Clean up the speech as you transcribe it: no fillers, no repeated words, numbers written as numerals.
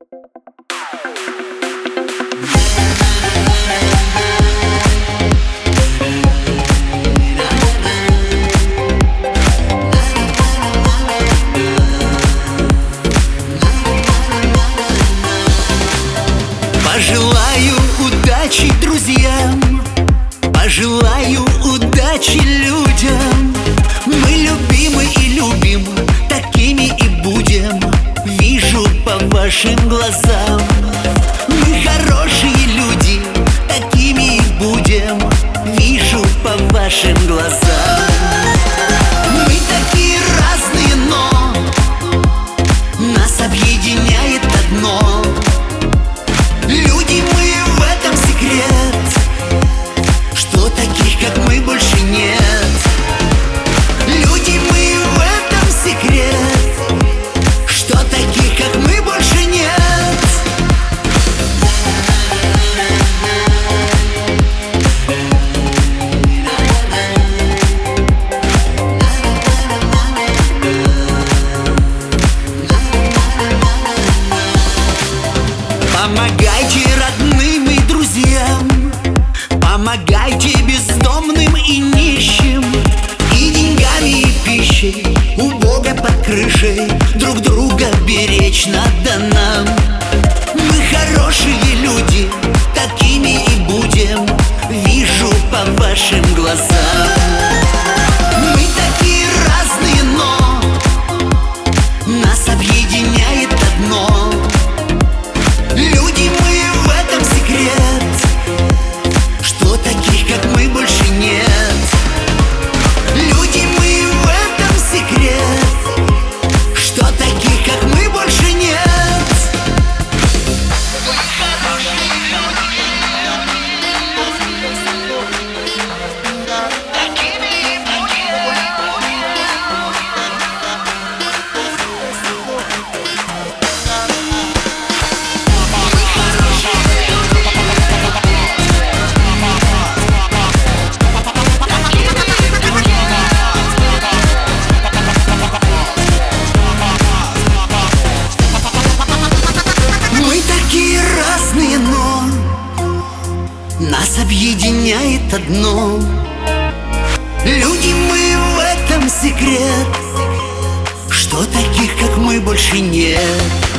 Пожелаю удачи друзьям, пожелаю удачи людям. Мы любимы и любим, такими и будем. Вижу по вашим глазам. Мы хорошие люди, такими и будем. Вижу по вашим глазам. Мы такие разные, но нас объединяет одно. Люди, мы в этом секрет, что таких, как мы, больше нет. Люди, мы в этом секрет, что таких, как мы, больше нет. Помогайте родным и друзьям, помогайте бездомным и нищим. И деньгами, и пищей, у Бога под крышей. Друг друга беречь надо нам. Мы хорошие люди, такими и будем. Вижу по вашим глазам. Мы такие разные, но нас объединяет одно. Люди, мы в этом секрет, что таких, как мы, больше нет. Люди, мы в этом секрет, что таких, как мы, больше нет. Но нас объединяет одно. Люди, мы в этом секрет, что таких, как мы, больше нет.